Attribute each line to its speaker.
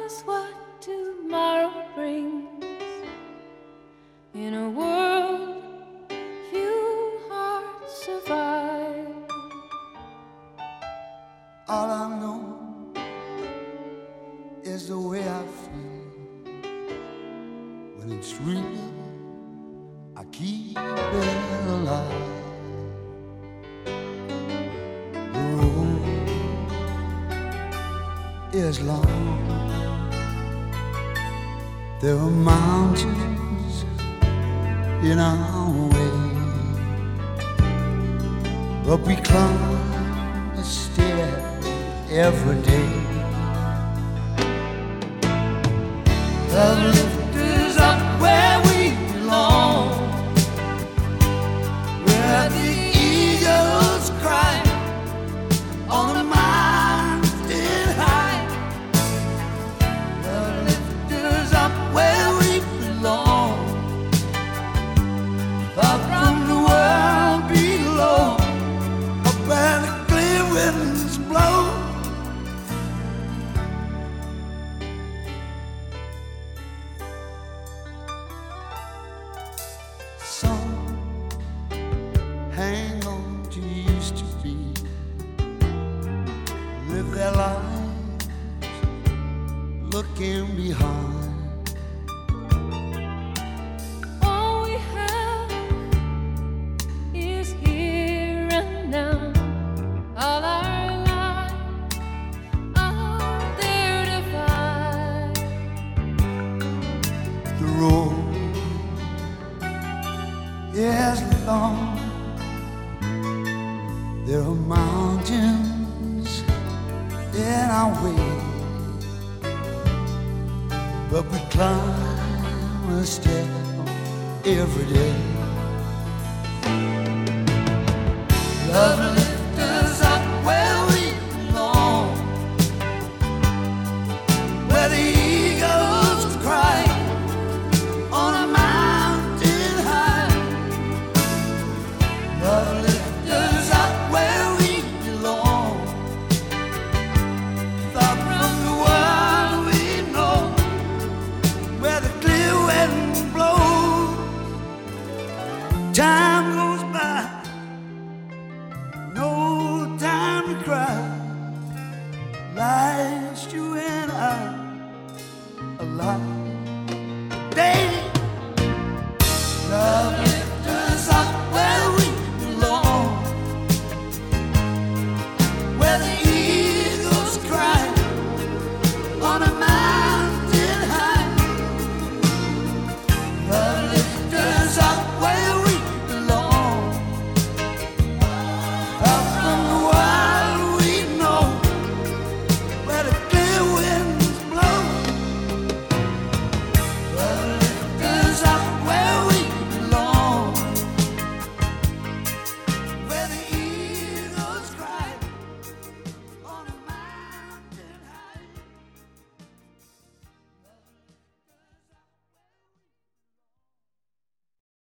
Speaker 1: knows what tomorrow brings? In a world few hearts survive.
Speaker 2: All I know is the way I feel when it's real. I keep it alive. The road is long. There are mountains in our way, but we climb a stair every day. Love lift us up where we belong, where the eagles cry on the mountain high. Love lift us up where we belong, far from the world below, up where the clear winds blow. Some hang on to used to be, live their lives looking behind.
Speaker 1: All we have is here and now. All our lives are there to find.
Speaker 2: The road is long. There are mountains in our way, but we climb a step every day. Love